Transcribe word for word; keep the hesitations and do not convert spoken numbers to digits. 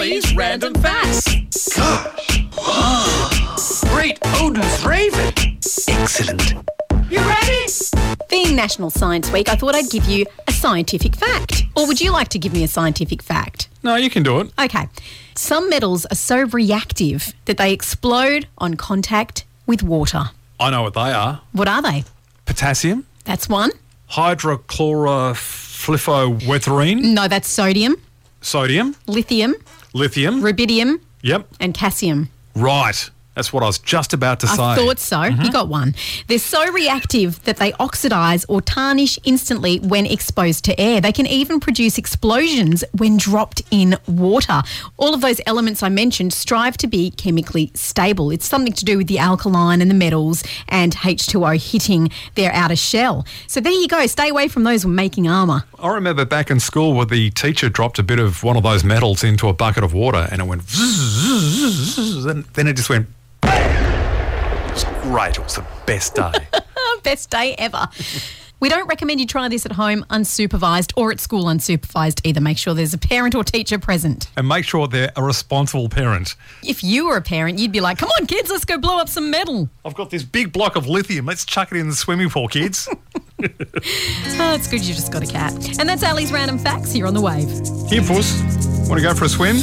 Ali's Random Facts. Great Odin's Raven. Excellent. You ready? Being National Science Week, I thought I'd give you a scientific fact. Or would you like to give me a scientific fact? No, you can do it. Okay. Some metals are so reactive that they explode on contact with water. I know what they are. What are they? Potassium, That's one. hydrochlorofluorowetherine, No, that's sodium, sodium, lithium, lithium. rubidium, Yep. and calcium. Right. That's what I was just about to say. I thought so. You got one. They're so reactive that they oxidise or tarnish instantly when exposed to air. They can even produce explosions when dropped in water. All of those elements I mentioned strive to be chemically stable. It's something to do with the alkaline and the metals and H two O hitting their outer shell. So there you go. Stay away from those when making armour. I remember back in school where the teacher dropped a bit of one of those metals into a bucket of water and it went zzz, and then it just went. It was great. It was the best day. Best day ever. We don't recommend you try this at home unsupervised or at school unsupervised either. Make sure there's a parent or teacher present. And make sure they're a responsible parent. If you were a parent, you'd be like, come on, kids, let's go blow up some metal. I've got this big block of lithium. Let's chuck it in the swimming pool, kids. Oh, it's good you just got a cat. And that's Ali's Random Facts here on The Wave. Here, Puss. Want to go for a swim?